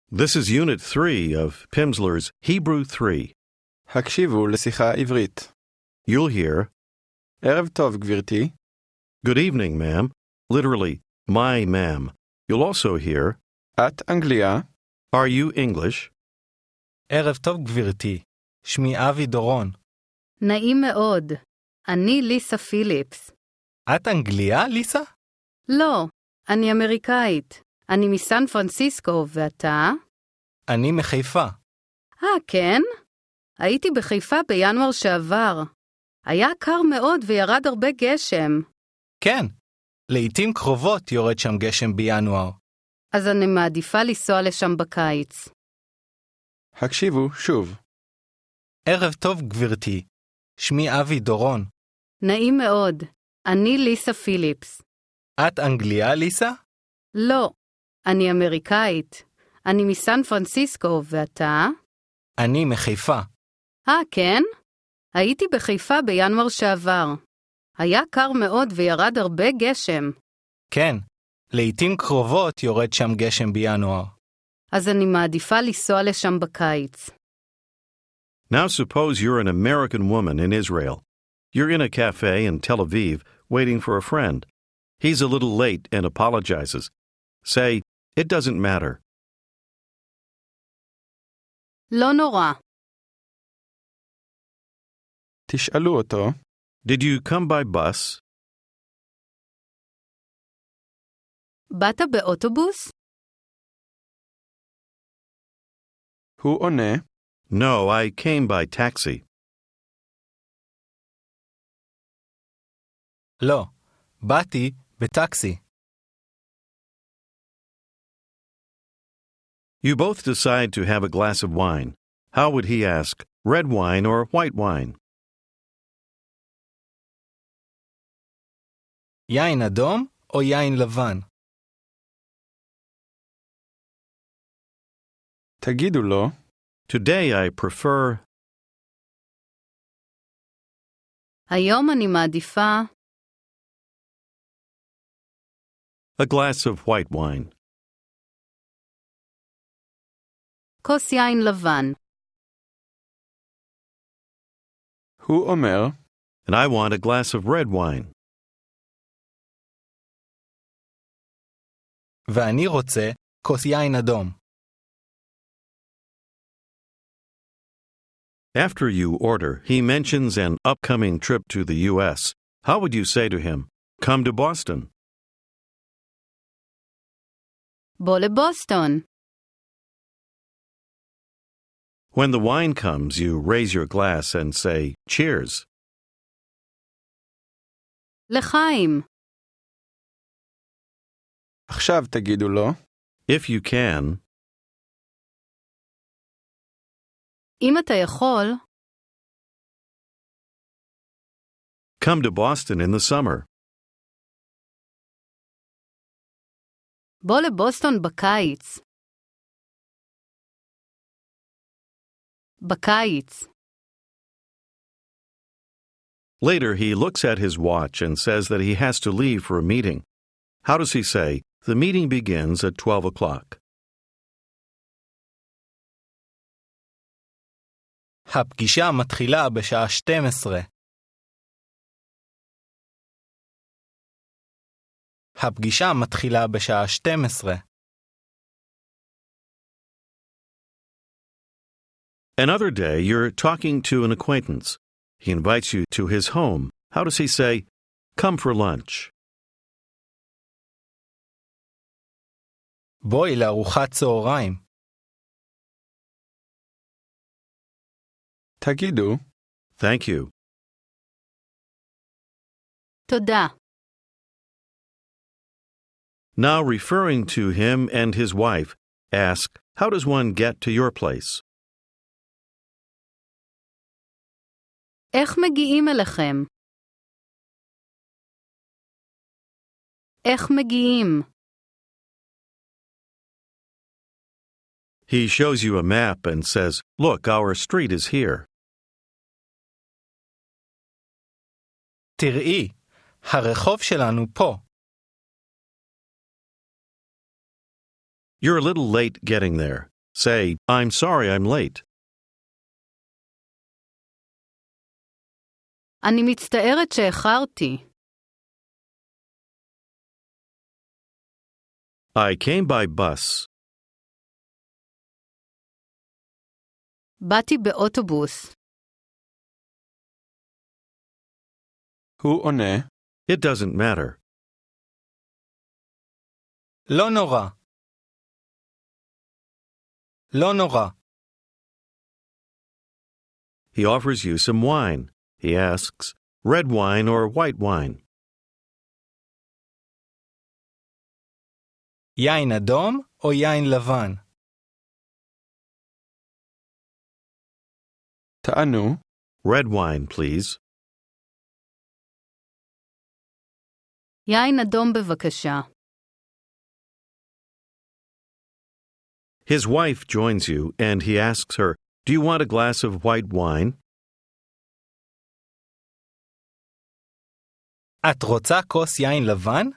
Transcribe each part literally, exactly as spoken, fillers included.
This is Unit three of Pimsleur's Hebrew three. הקשיבו לשיחה עברית. You'll hear, ערב טוב, גברתי. Good evening, ma'am. Literally, my ma'am. You'll also hear, את אנגליה? Are you English? ערב טוב גברתי, שמי אבי דורון. נעים מאוד. אני ליסה פיליפס. את אנגליה, ליסה? לא, אני אמריקאית. אני מסן פרנסיסקו, ואתה? אני מחיפה. אה, כן? הייתי בחיפה בינואר שעבר. היה קר מאוד וירד הרבה גשם. כן, לעתים קרובות יורד שם גשם בינואר. אז אני מעדיפה לנסוע לשם בקיץ. הקשיבו שוב. ערב טוב גברתי, שמי אבי דורון. נעים מאוד. אני ליסה פיליפס. את אנגליה, ליסה? לא, אני אמריקאית. אני מסן פרנסיסקו, ואתה? אני מחיפה. אה, כן? הייתי בחיפה בינואר שעבר. היה קר מאוד וירד הרבה גשם. כן, לעתים קרובות יורד שם גשם בינואר. אז אני מעדיפה לנסוע לשם בקיץ. Now suppose you're an American woman in Israel. You're in a cafe in Tel Aviv waiting for a friend. He's a little late and apologizes. Say, it doesn't matter. לא נורא. תשאלו אותו. Did you come by bus? באת באוטובוס? הוא עונה. No, I came by taxi. לא, באתי בטקסי. You both decide to have a glass of wine. How would he ask, red wine or white wine? יין אדום או יין לבן? תגידו לו. Today I prefer... היום אני מעדיפה a glass of white wine. כוס יין לבן. הוא אומר. And I want a glass of red wine. ואני רוצה כוס יין אדום. After you order, he mentions an upcoming trip to the U S. How would you say to him, come to Boston? בוא לבוסטון. When the wine comes, you raise your glass and say, cheers. לחיים. עכשיו תגידו לו. If you can, אם אתה יכול, come to Boston in the summer. בוא לבוסטון בקיץ. בקיץ. Later, he looks at his watch and says that he has to leave for a meeting. How does he say, the meeting begins at twelve o'clock? הפגישה מתחילה בשעה שתים עשרה. הפגישה מתחילה בשעה שתים עשרה. Another day, you're talking to an acquaintance. He invites you to his home. How does he say, come for lunch? בואי לארוחת צהריים. תגידו. Thank you. תודה. Now, referring to him and his wife, ask, how does one get to your place? איך מגיעים אליכם? איך מגיעים? He shows you a map and says, look, our street is here. תראי, הרחוב שלנו פה. You're a little late getting there. Say, I'm sorry I'm late. אני מצטערת שאיחרתי. I came by bus. באתי באוטובוס. הוא עונה, It doesn't matter. לא נורא. לא נורא. He offers you some wine. He asks, red wine or white wine? יין אדום או יין לבן? טענו, Red wine, please. יין אדום בבקשה. His wife joins you and he asks her, do you want a glass of white wine? את רוצה כוס יין לבן?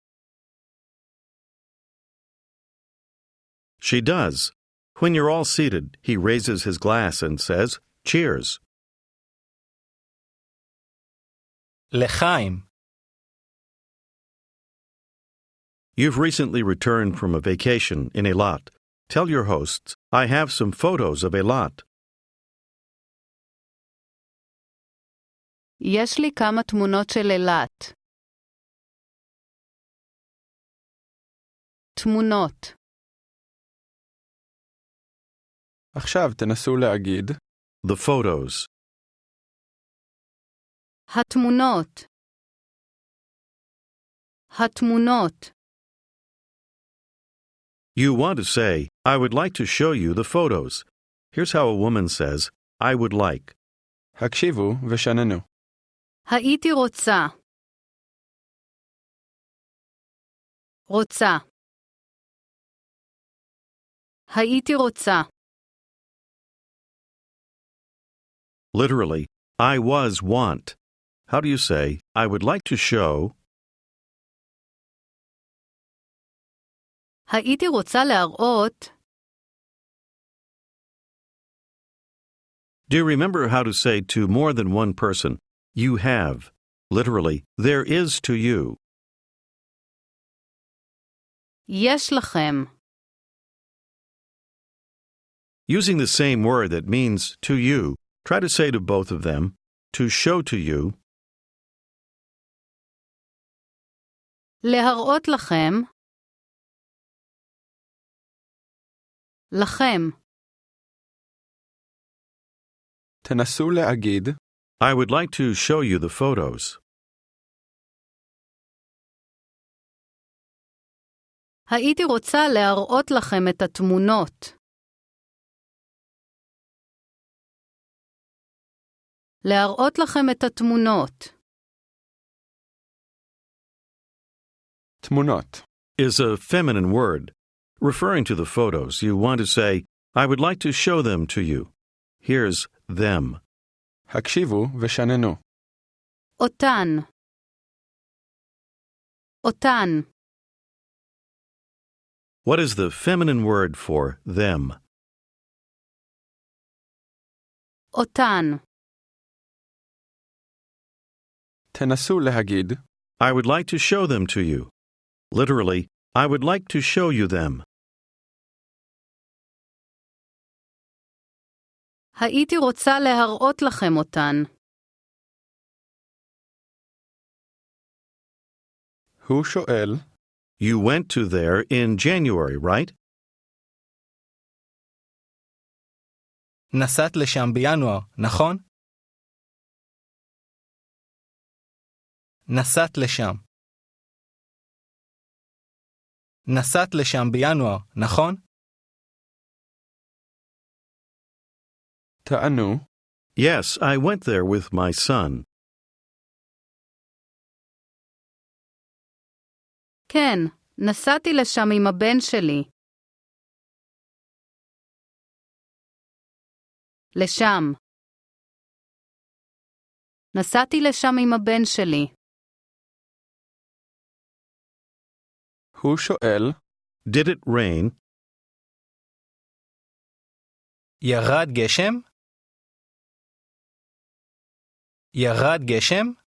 She does. When you're all seated, he raises his glass and says, cheers. לחיים. You've recently returned from a vacation in Eilat. Tell your hosts, I have some photos of Eilat. יש לי כמה תמונות של אילת. תמונות. עכשיו תנסו להגיד, The photos. התמונות. התמונות. You want to say, I would like to show you the photos. Here's how a woman says, I would like. הקשיבו ושננו. הייתי רוצה. רוצה. הייתי רוצה. Literally, I was want. How do you say, I would like to show? הייתי רוצה להראות. Do you remember how to say to more than one person, you have? Literally, there is to you. יש לכם. Using the same word that means to you, try to say to both of them, to show to you. להראות לכם. לכם. תנסו להגיד, I would like to show you the photos. הייתי רוצה להראות לכם את התמונות. להראות לכם את התמונות. תמונות. Is a feminine word. Referring to the photos, you want to say, I would like to show them to you. Here's them. הקשיבו ושננו. אותן. אותן. What is the feminine word for them? אותן. תנסו להגיד, I would like to show them to you. Literally, I would like to show you them. הייתי רוצה להראות לכם אותן. הוא שואל, You went to there in January, right? נסעת לשם בינואר, נכון? נסעת לשם. נסעת לשם בינואר, נכון? טענו, Yes, I went there with my son. כן, נסעתי לשם עם הבן שלי. לשם. נסעתי לשם עם הבן שלי. הוא שואל, Did it rain? ירד גשם? ירד גשם?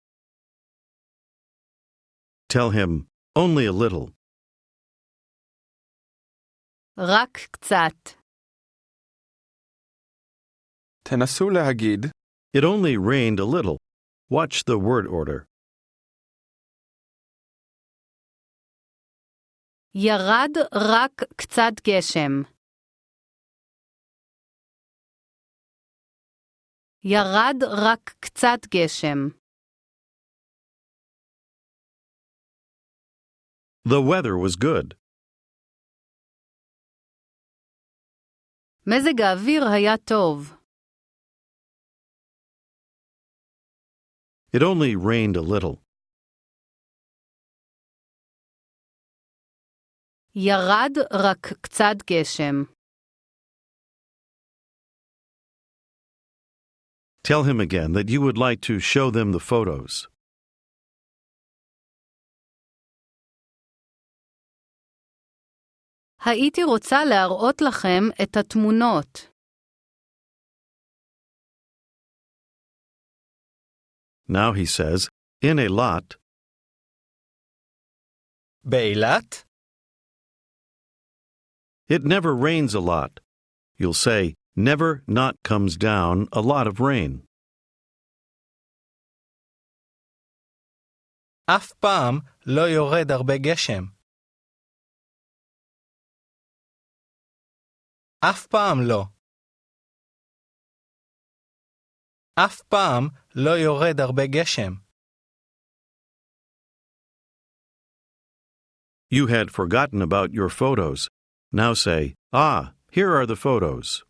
Tell him, only a little. רק קצת. תנסו להגיד, It only rained a little. Watch the word order. ירד רק קצת גשם. ירד רק קצת גשם. The weather was good. מזג האוויר היה טוב. It only rained a little. ירד רק קצת גשם. Tell him again that you would like to show them the photos. הייתי רוצה להראות לכם את התמונות. Now he says, in a lot. באילת? It never rains a lot. You'll say, never not comes down a lot of rain. אף פעם לא יורד הרבה גשם. אף פעם לא. אף פעם לא יורד הרבה גשם. You had forgotten about your photos. Now say, ah, here are the photos.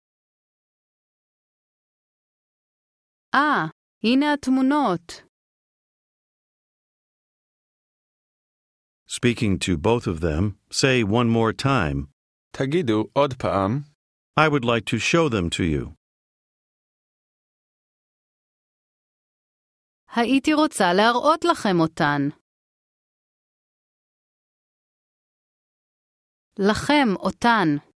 אה, הנה התמונות. Speaking to both of them, say one more time, תגידו עוד פעם, I would like to show them to you. הייתי רוצה להראות לכם אותן. לכם אותן.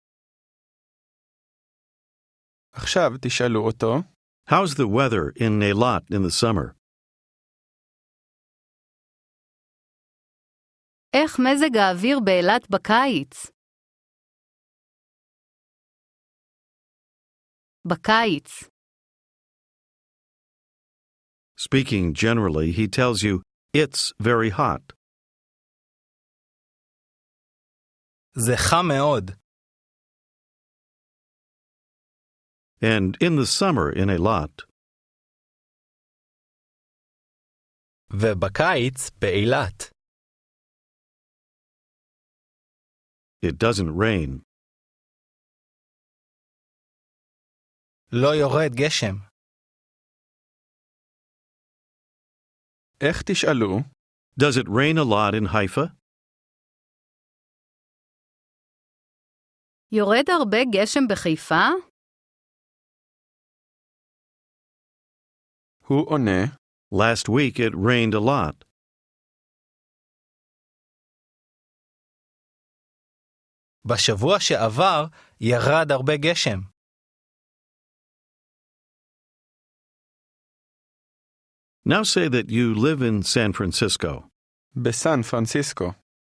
עכשיו תשאלו אותו, How's the weather in Eilat in the summer? איך מזג האוויר באילת בקיץ? בקיץ. Speaking generally, he tells you, it's very hot. זה חם מאוד. And in the summer in Eilat, ובקיץ באילת. it doesn't rain. לא יורד גשם. איך תשאלו, Does it rain a lot in Haifa? יורד הרבה גשם בחיפה? הוא עונה, Last week it rained a lot. בשבוע שעבר ירד הרבה גשם. Now say that you live in San Francisco. בסן פרנסיסקו.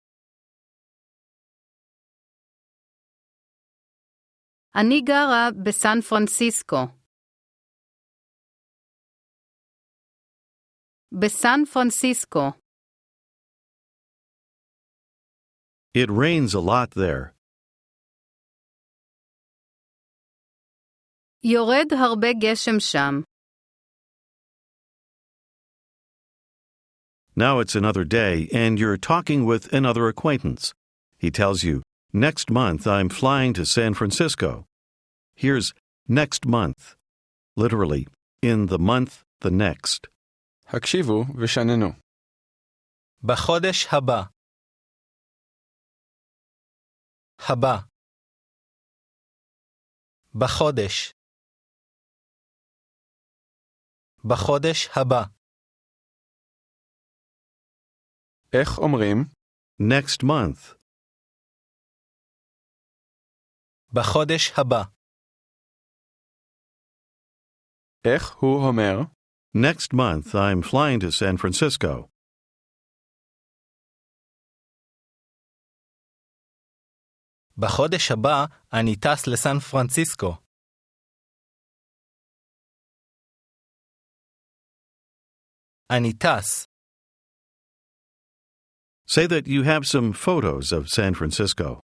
אני גרה בסן פרנסיסקו. בסן פרנסיסקו. It rains a lot there. יורד הרבה גשם שם. Now it's another day, and you're talking with another acquaintance. He tells you, next month I'm flying to San Francisco. Here's next month. Literally, in the month, the next. הקשיבו ושננו. בחודש הבא. הבא. בחודש. בחודש הבא. איך אומרים? Next month. בחודש הבא. איך הוא אומר? Next month, I'm flying to San Francisco. בחודש הבא אני טס לסן פרנסיסקו. אני טס. Say that you have some photos of San Francisco.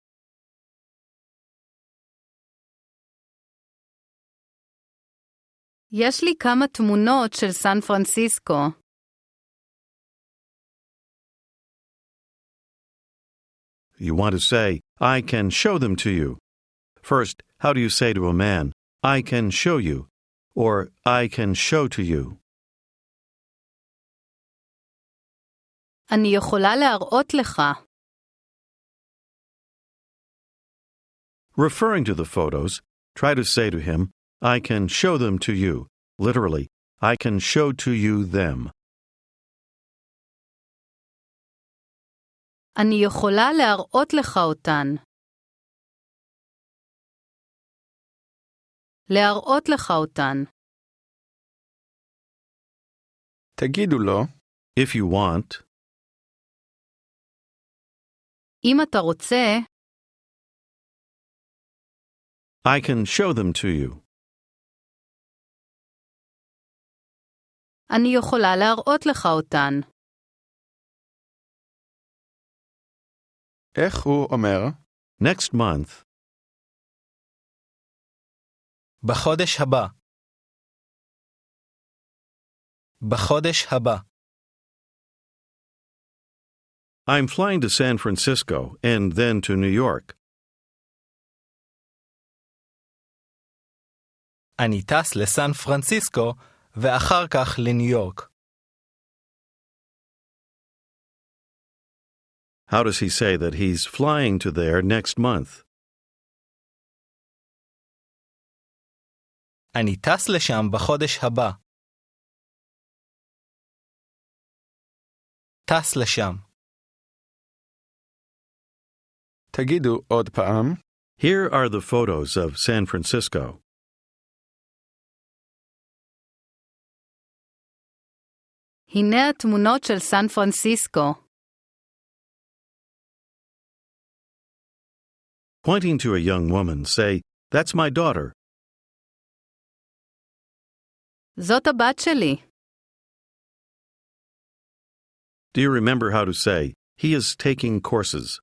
יש לי כמה תמונות של סן פרנסיסקו. You want to say, I can show them to you. First, how do you say to a man, I can show you, or I can show to you? אני יכולה להראות לך. Referring to the photos, try to say to him, I can show them to you. Literally, I can show to you them. אני יכולה להראות לך אותן. להראות לך אותן. תגידו לו, If you want, אם אתה רוצה, I can show them to you. אני יכולה להראות לך אותן. איך הוא אומר? Next month, בחודש הבא. בחודש הבא. I'm flying to San Francisco and then to New York. אני טס לסן פרנסיסקו ואחר כך לניו יורק. How does he say that he's flying to there next month? אני טס לשם בחודש הבא. טס לשם. תגידו עוד פעם. Here are the photos of San Francisco. הנה התמונות של סן פרנסיסקו. Pointing to a young woman, say, That's my daughter. זאת הבת שלי. Do you remember how to say, He is taking courses?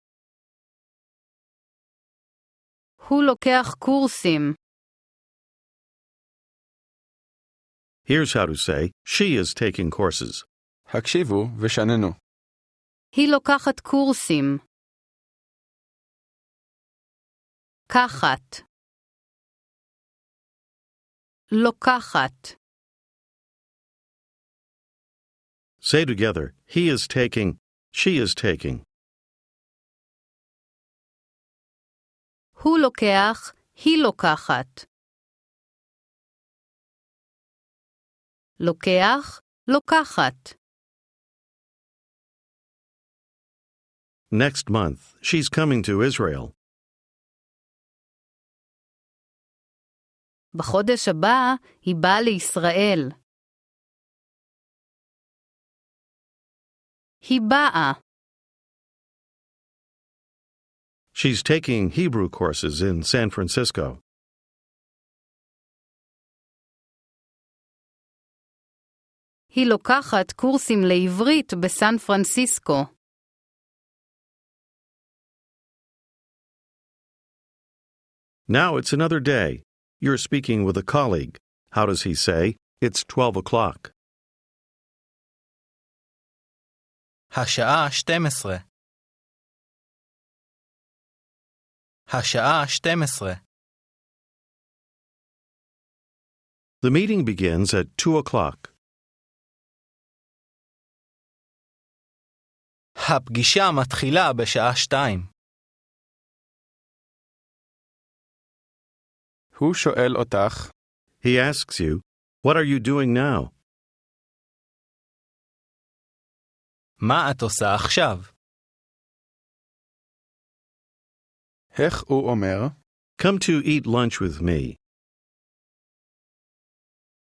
הוא לוקח קורסים. Here's how to say, She is taking courses. הקשיבו ושננו. היא לוקחת קורסים. קחת. לוקחת. Say together, He is taking, She is taking. הוא לוקח, היא לוקחת. לוקח, לוקחת. Next month, she's coming to Israel. בחודש הבא היא באה לישראל. היא באה. She's taking Hebrew courses in San Francisco. היא לוקחת קורסים לעברית בסן פרנסיסקו. Now it's another day. You're speaking with a colleague. How does he say, It's twelve o'clock? השעה שתים עשרה. השעה שתים עשרה. The meeting begins at two o'clock. הפגישה מתחילה בשעה שתיים. הוא שואל אותך, He asks you, What are you doing now? מה את עושה עכשיו? איך הוא אומר? Come to eat lunch with me.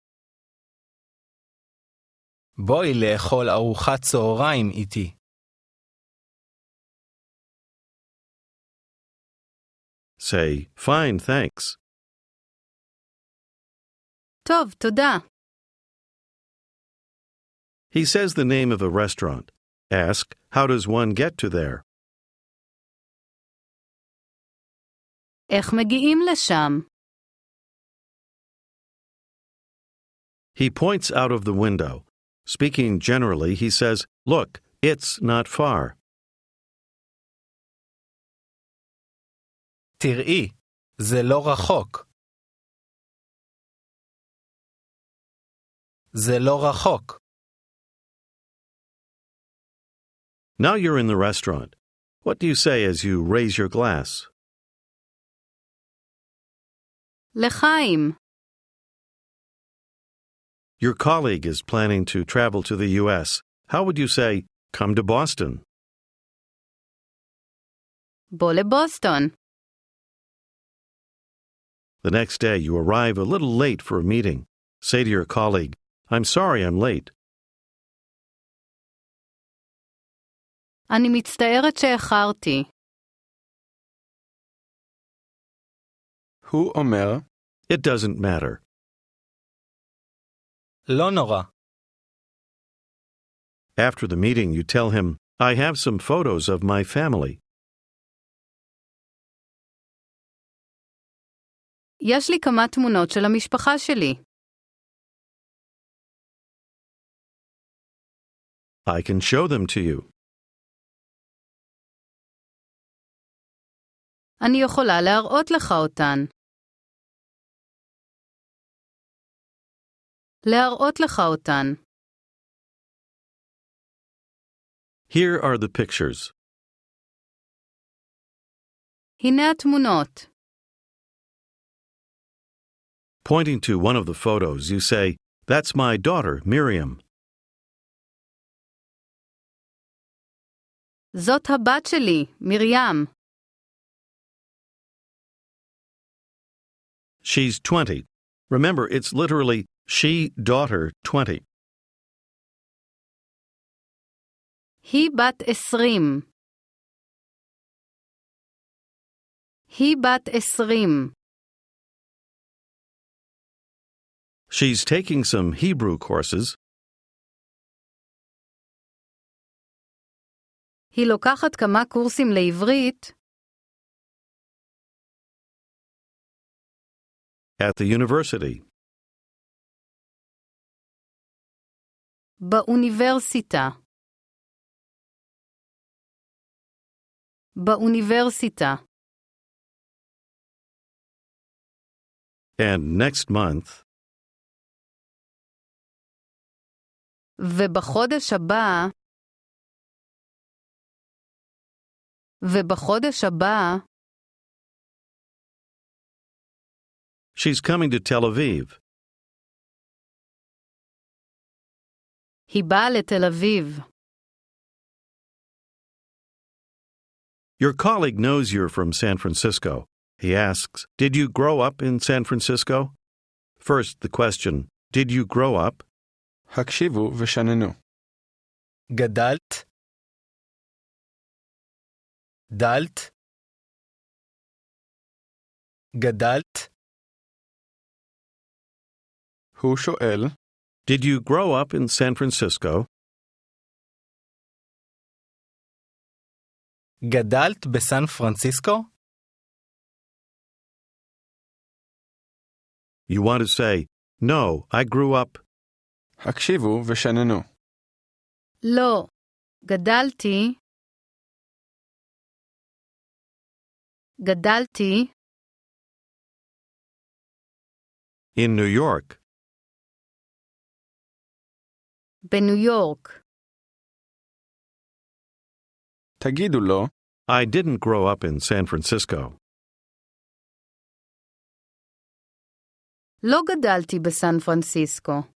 בואי לאכול ארוחת צהריים איתי. Say, fine, thanks. טוב, תודה. He says the name of a restaurant. Ask, how does one get to there? איך מגיעים לשם? He points out of the window. Speaking generally, he says, look, it's not far. תראי, זה לא רחוק. זה לא רחוק. Now you're in the restaurant. What do you say as you raise your glass? לחיים. Your colleague is planning to travel to the U S. How would you say, come to Boston? בוא לבוסטון. The next day, you arrive a little late for a meeting. Say to your colleague, I'm sorry I'm late. אני מצטערת שאיחרתי. הוא אומר, It doesn't matter. לא נורא. After the meeting, you tell him, I have some photos of my family. יש לי כמה תמונות של המשפחה שלי. I can show them to you. אני יכולה להראות לך אותן. להראות לך אותן. Here are the pictures. הנה התמונות. Pointing to one of the photos, you say, that's my daughter, Miriam. זאת הבת שלי, מרים. She's twenty. Remember, it's literally she, daughter, twenty. היא בת עשרים. היא בת עשרים. She's taking some Hebrew courses. היא לוקחת כמה קורסים לעברית. At the university. באוניברסיטה. באוניברסיטה. And next month, ובחודש הבא, ובחודש הבא, she's coming to Tel Aviv. היא באה לתל אביב. Your colleague knows you're from San Francisco. He asks, did you grow up in San Francisco? First, the question, did you grow up? הקשיבו ושננו. גדלת? דלת? גדלת? הוא שואל, Did you grow up in San Francisco? גדלת בסן פרנסיסקו? You want to say, no, I grew up. הקשיבו ושננו. לא, גדלתי, גדלתי, In New York. בניו יורק. תגידו לו, I didn't grow up in San Francisco. לא גדלתי בסן פרנסיסקו.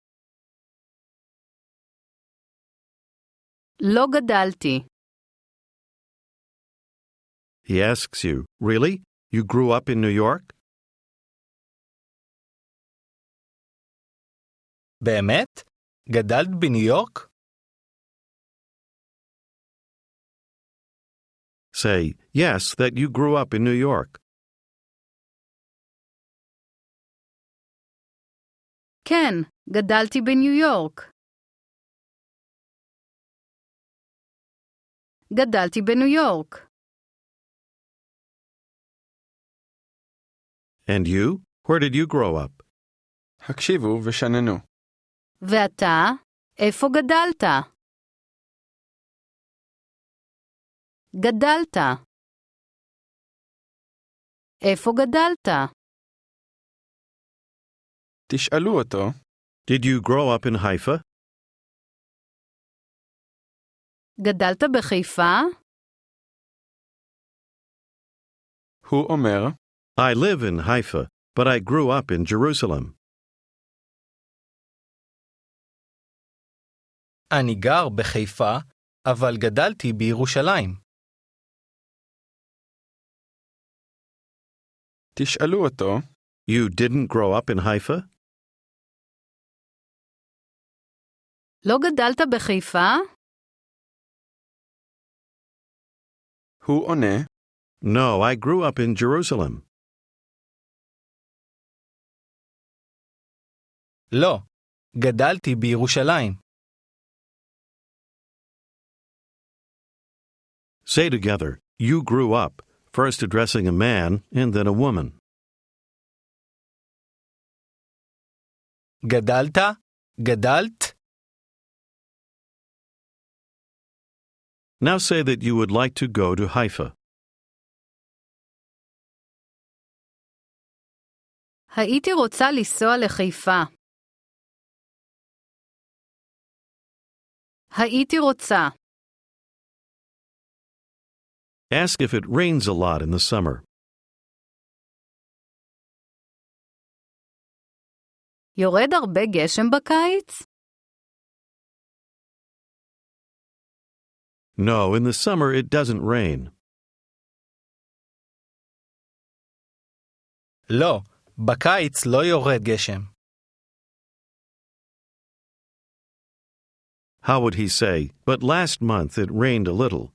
לא גדלתי. He asks you, really? You grew up in New York? באמת? גדלת בניו יורק? Say, yes, that you grew up in New York. כן, גדלתי בניו יורק. גדלתי בניו יורק. And you? Where did you grow up? הקשיבו ושננו. ואתה? איפה גדלת? גדלת. איפה גדלת? תשאלו אותו. Did you grow up in Haifa? גדלת בחיפה? הוא אומר, I live in Haifa, but I grew up in Jerusalem. אני גר בחיפה, אבל גדלתי בירושלים. תשאלו אותו. You didn't grow up in Haifa? לא גדלת בחיפה? הוא עונה, No, I grew up in Jerusalem. לא, גדלתי בירושלים. Say together, you grew up, first addressing a man and then a woman. גדלת? גדלת? Now say that you would like to go to Haifa. הייתי רוצה לנסוע לחיפה. הייתי רוצה. Ask if it rains a lot in the summer. יורד הרבה גשם בקיץ? No, in the summer it doesn't rain. לא, בקיץ לא יורד גשם. How would he say, but last month it rained a little?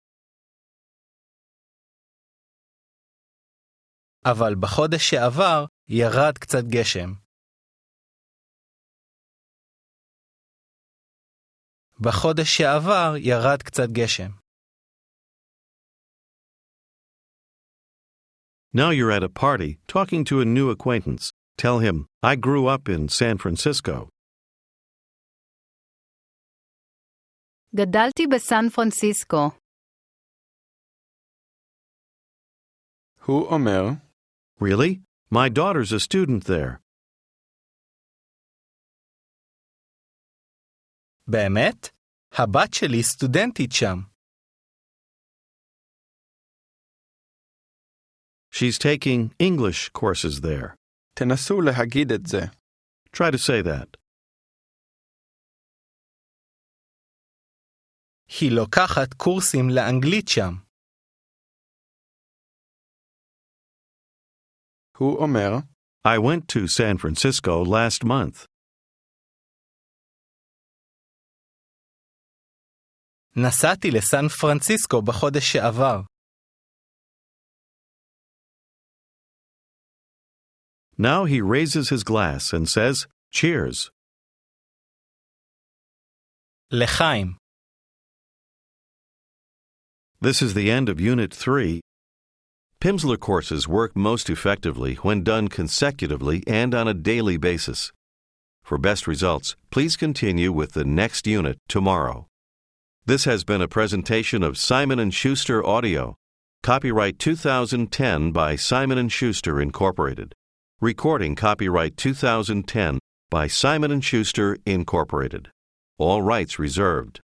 אבל בחודש שעבר ירד קצת גשם. בחודש שעבר ירד קצת גשם. Now you're at a party, talking to a new acquaintance. Tell him, I grew up in San Francisco. גדלתי בסן פרנסיסקו. הוא אומר, Really? My daughter's a student there. באמת? הבת שלי סטודנטית שם. She's taking English courses there. תנסו להגיד את זה. Try to say that. היא לוקחת קורסים לאנגלית שם. הוא אומר, I went to San Francisco last month. נסעתי לסן פרנסיסקו בחודש שעבר. Now he raises his glass and says, Cheers. לחיים. This is the end of Unit three. Pimsleur courses work most effectively when done consecutively and on a daily basis. For best results, please continue with the next unit tomorrow. This has been a presentation of Simon and Schuster Audio. Copyright two thousand ten by Simon and Schuster, Incorporated. Recording copyright two thousand ten by Simon and Schuster, Incorporated. All rights reserved.